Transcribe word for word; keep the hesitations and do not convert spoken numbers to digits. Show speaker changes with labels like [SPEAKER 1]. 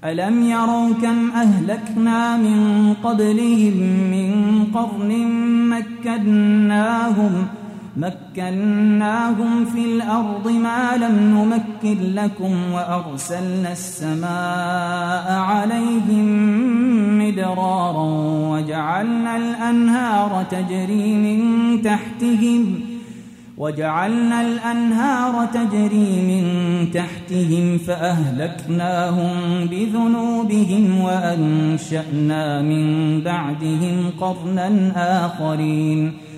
[SPEAKER 1] ألم يروا كم أهلكنا من قبلهم من قرن مكناهم مكناهم في الأرض ما لم نمكن لكم وأرسلنا السماء عليهم مدرارا وجعلنا الأنهار تجري من تحتهم وجعلنا الأنهار تجري من تحتهم فأهلكناهم بذنوبهم وأنشأنا من بعدهم قرنا آخرين